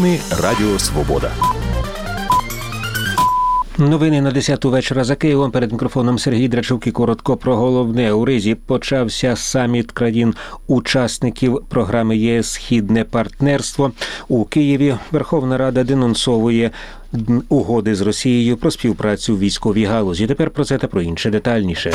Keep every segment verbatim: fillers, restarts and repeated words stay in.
Новини Радіо Свобода. Новини на десяту вечора за Києвом. Перед мікрофоном Сергій Драчук і коротко про головне. У Ризі почався саміт країн-учасників програми ЄС «Східне партнерство». У Києві Верховна Рада денонсовує угоди з Росією про співпрацю в військовій галузі. Тепер про це та про інше детальніше.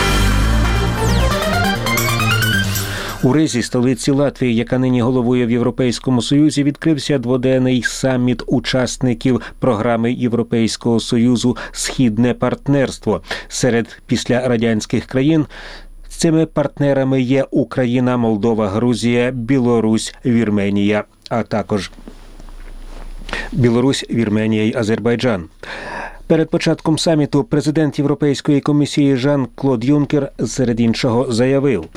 У Ризі, столиці Латвії, яка нині головує в Європейському Союзі, відкрився дводенний саміт учасників програми Європейського Союзу «Східне партнерство». Серед післярадянських країн цими партнерами є Україна, Молдова, Грузія, Білорусь, Вірменія, а також Білорусь, Вірменія й Азербайджан. Перед початком саміту президент Європейської комісії Жан-Клод Юнкер, серед іншого, заявив: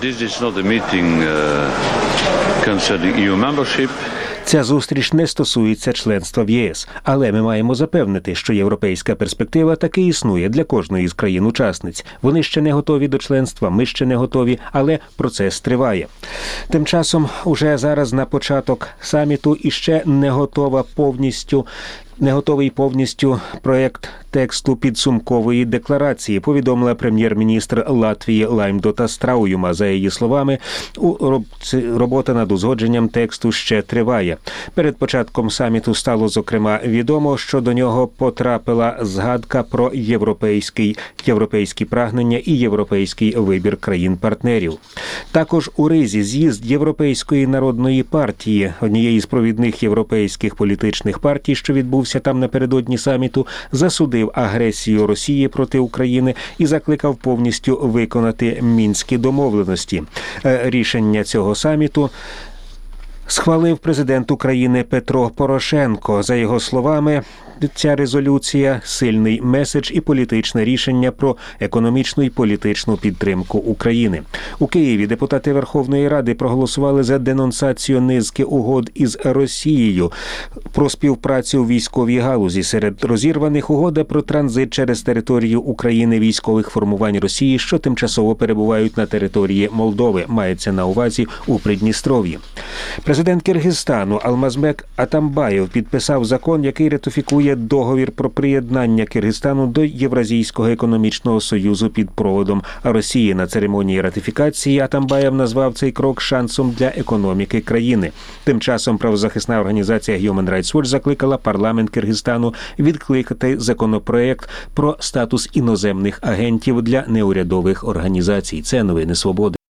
«Ця зустріч не стосується членства в ЄС, але ми маємо запевнити, що європейська перспектива таки існує для кожної з країн-учасниць. Вони ще не готові до членства, ми ще не готові, але процес триває». Тим часом, уже зараз на початок саміту іще не готова повністю Не готовий повністю проєкт тексту підсумкової декларації, повідомила прем'єр-міністр Латвії Лаймдота Страуюма. За її словами, робота над узгодженням тексту ще триває. Перед початком саміту стало, зокрема, відомо, що до нього потрапила згадка про європейський, європейські прагнення і європейський вибір країн-партнерів. Також у Ризі з'їзд Європейської народної партії, однієї з провідних європейських політичних партій, що відбувся там напередодні саміту, засудив агресію Росії проти України і закликав повністю виконати мінські домовленості. Рішення цього саміту схвалив президент України Петро Порошенко. За його словами, ця резолюція – сильний меседж і політичне рішення про економічну і політичну підтримку України. У Києві депутати Верховної Ради проголосували за денонсацію низки угод із Росією про співпрацю у військовій галузі. Серед розірваних угода про транзит через територію України військових формувань Росії, що тимчасово перебувають на території Молдови, мається на увазі у Придністров'ї. Президент Киргизстану Алмазбек Атамбаєв підписав закон, який ратифікує договір про приєднання Киргизстану до Євразійського економічного союзу під проводом Росії. На церемонії ратифікації Атамбаєв назвав цей крок шансом для економіки країни. Тим часом правозахисна організація Human Rights Watch закликала парламент Киргизстану відкликати законопроект про статус іноземних агентів для неурядових організацій. Це новини Свободи.